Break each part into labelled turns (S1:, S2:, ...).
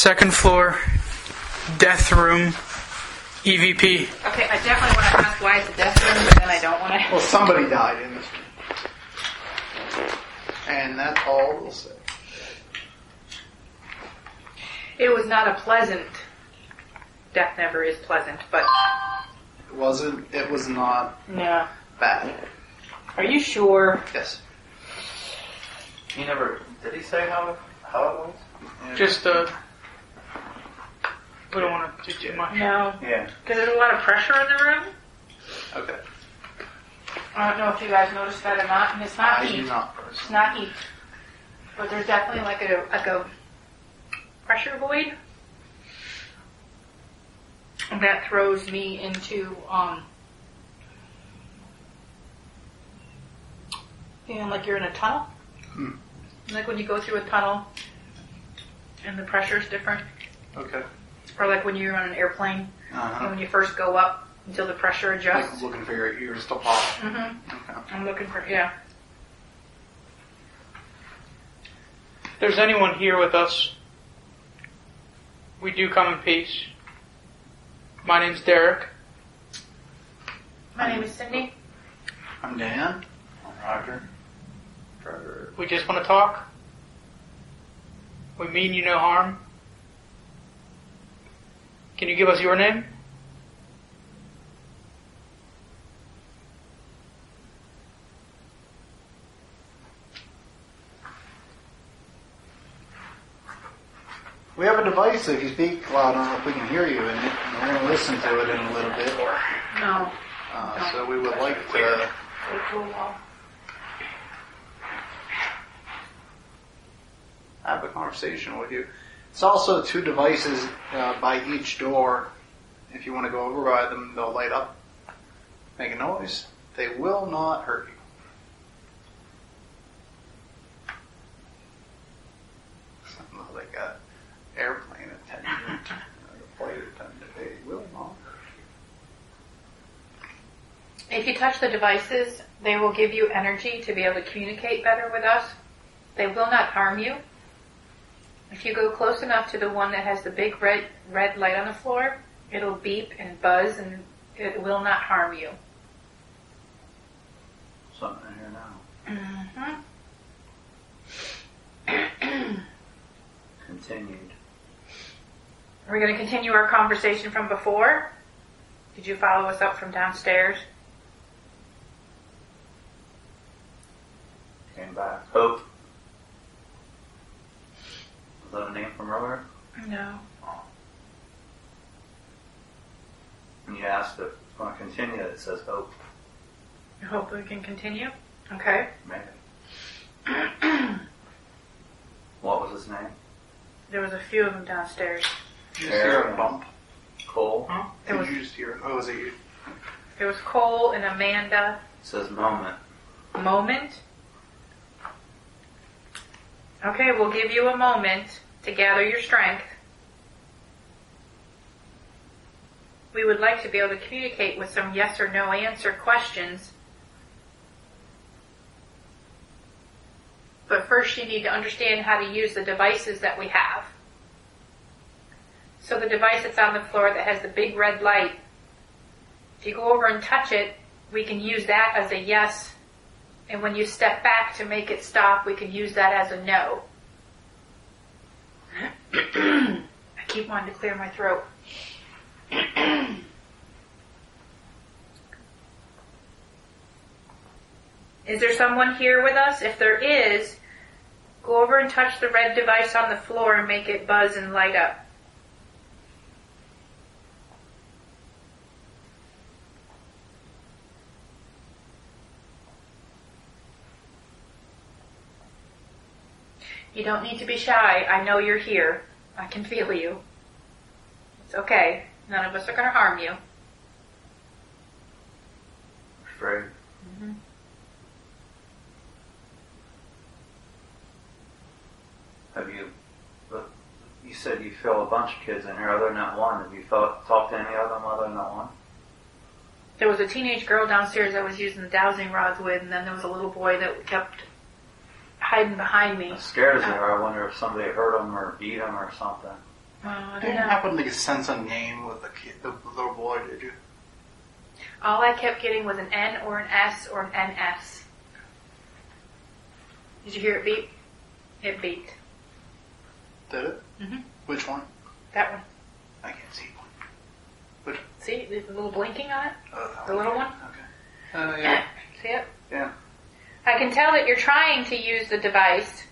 S1: Second floor, death room, EVP.
S2: Okay, I definitely want to ask why it's a death room, but then I don't want to.
S3: Well, somebody died in this room. And that's all we'll say.
S2: It was not a pleasant. Death never is pleasant, but.
S3: It was not
S2: Yeah.
S3: bad.
S2: Are you sure?
S3: Yes.
S4: He never, did he say how it was?
S1: Just, we don't want to do too much.
S2: No.
S4: Yeah.
S2: Because there's a lot of pressure in the room.
S3: Okay.
S2: I don't know if you guys noticed that or not, and it's not
S3: I
S2: heat.
S3: do not
S2: It's
S3: personally.
S2: not heat. But there's definitely like a pressure void. And that throws me into, feeling like you're in a tunnel. Like when you go through a tunnel and the pressure is different.
S3: Okay.
S2: Or like when you're on an airplane and when you first go up until the pressure adjusts.
S3: Like looking for your ears to pop.
S2: Mm-hmm.
S3: Okay.
S2: I'm looking for, yeah.
S1: If there's anyone here with us, we do come in peace. My name's Derek.
S2: My name is Cindy.
S3: I'm Dan.
S4: I'm Roger.
S1: We just want to talk. We mean you no harm. Can you give us your name?
S3: We have a device, so if you speak loud enough, we can hear you, and we're going to listen to it in a little bit.
S2: No.
S3: So we would like to have a conversation with you. It's also 2 devices by each door. If you want to go over by them, they'll light up, make a noise. They will not hurt you. Something like a airplane attendant, a flight attendant. They will not hurt you.
S2: If you touch the devices, they will give you energy to be able to communicate better with us. They will not harm you. If you go close enough to the one that has the big red light on the floor, it'll beep and buzz and it will not harm you.
S4: Something in here now.
S2: Mm-hmm.
S4: Continued.
S2: Are we going to continue our conversation from before? Did you follow us up from downstairs?
S4: Came back. Hope. Was that a name from earlier?
S2: No.
S4: When you asked if it's going to continue, it says hope.
S2: I hope we can continue. Okay.
S4: Maybe. What was his name?
S2: There was a few of them downstairs.
S3: You just hear a bump.
S4: Cole.
S2: Huh?
S3: Did you just hear? Oh, was it you?
S2: There was Cole and Amanda.
S4: It says moment.
S2: Moment. Okay, we'll give you a moment to gather your strength. We would like to be able to communicate with some yes or no answer questions. But first you need to understand how to use the devices that we have. So the device that's on the floor that has the big red light, if you go over and touch it, we can use that as a yes. And when you step back to make it stop, we can use that as a no. I keep wanting to clear my throat. Is there someone here with us? If there is, go over and touch the red device on the floor and make it buzz and light up. You don't need to be shy. I know you're here. I can feel you. It's okay. None of us are going to harm you.
S4: Afraid.
S2: Mm-hmm.
S4: Have you? You said you feel a bunch of kids in here other than that one. Have you talked to any of them other than that one?
S2: There was a teenage girl downstairs I was using the dowsing rods with, and then there was a little boy that kept hiding behind me.
S4: It scares me, or I wonder if somebody hurt them or beat them or something.
S2: Well, I
S3: You
S2: don't
S3: didn't
S2: know.
S3: happen to get sense a name with the little boy, did you?
S2: All I kept getting was an N or an S or an NS. Did you hear it beep? It beeped.
S3: Did it?
S2: Mhm.
S3: Which one?
S2: That one.
S3: I can't see one.
S2: See, there's a little blinking on it?
S3: That
S2: The little one?
S3: Okay. Yeah.
S2: See it?
S3: Yeah.
S2: I can tell that you're trying to use the device.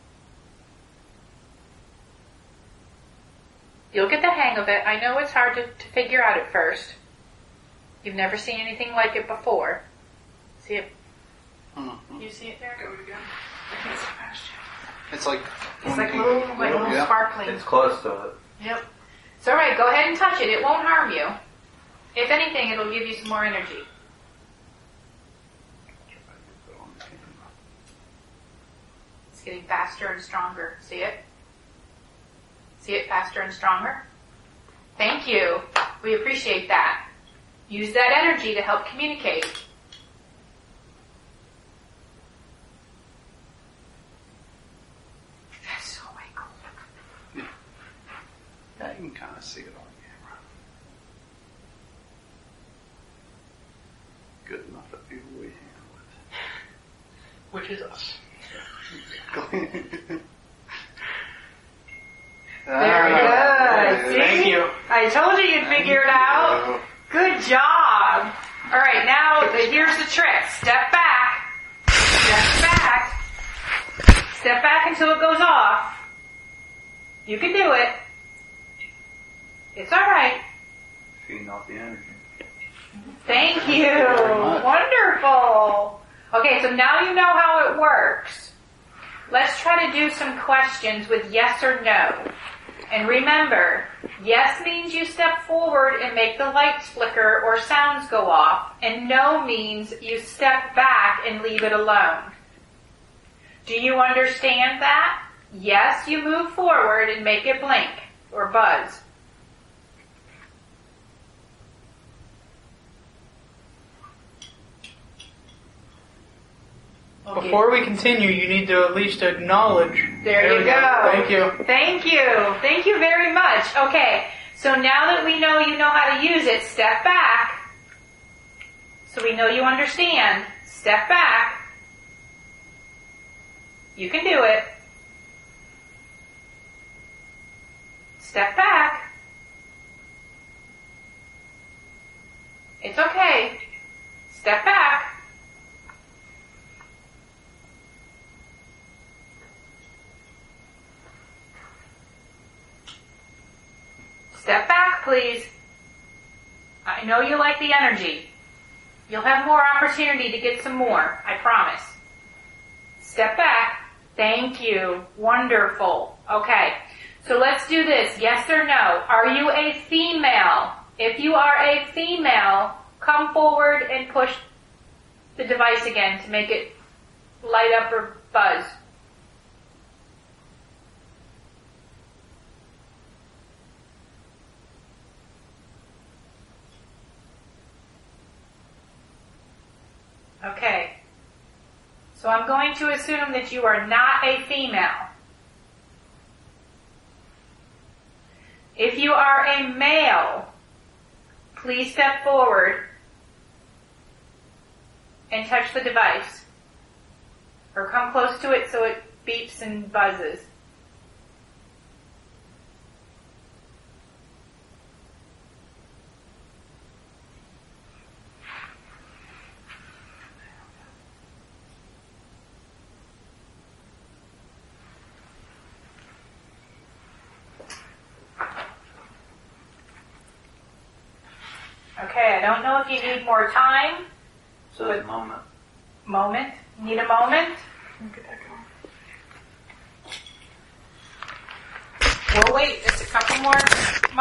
S2: You'll get the hang of it. I know it's hard to figure out at first. You've never seen anything like it before. See it?
S3: Mm-hmm.
S2: You see it there?
S1: Go again.
S2: I can't see past you.
S3: It's like
S2: It's like little
S3: yeah.
S2: sparkling.
S4: It's close to it.
S2: Yep. It's alright, go ahead and touch it. It won't harm you. If anything, it'll give you some more energy. It's getting faster and stronger. See it? See it faster and stronger? Thank you. We appreciate that. Use that energy to help communicate. That's so way cool.
S3: Yeah, you can kind of see it on camera. Good enough that people we
S1: Which is us.
S3: handle it.
S2: Very good. See?
S1: Thank you.
S2: I told you you'd figure it out. Good job. All right, now here's the trick. Step back. Step back. Step back until it goes off. You can do it. It's all right.
S4: Feeding off the energy.
S2: Thank you.
S3: very much.
S2: Wonderful. Okay, so now you know how it works. Let's try to do some questions with yes or no. And remember, yes means you step forward and make the lights flicker or sounds go off, and no means you step back and leave it alone. Do you understand that? Yes, you move forward and make it blink or buzz. Okay.
S1: Before we continue, you need to at least acknowledge.
S2: There you
S1: we
S2: go.
S1: Thank you.
S2: Thank you. Thank you very much. Okay, so now that we know you know how to use it, step back. So we know you understand. Step back. You can do it. Step back. It's okay. Step back. Step back, please. I know you like the energy. You'll have more opportunity to get some more, I promise. Step back. Thank you. Wonderful. Okay, so let's do this. Yes or no? Are you a female? If you are a female, come forward and push the device again to make it light up or buzz. Okay. So I'm going to assume that you are not a female. If you are a male, please step forward and touch the device. Or come close to it so it beeps and buzzes. Okay, I don't know if you need more time.
S4: So it's a moment.
S2: Moment? Need a moment? We'll wait just a couple more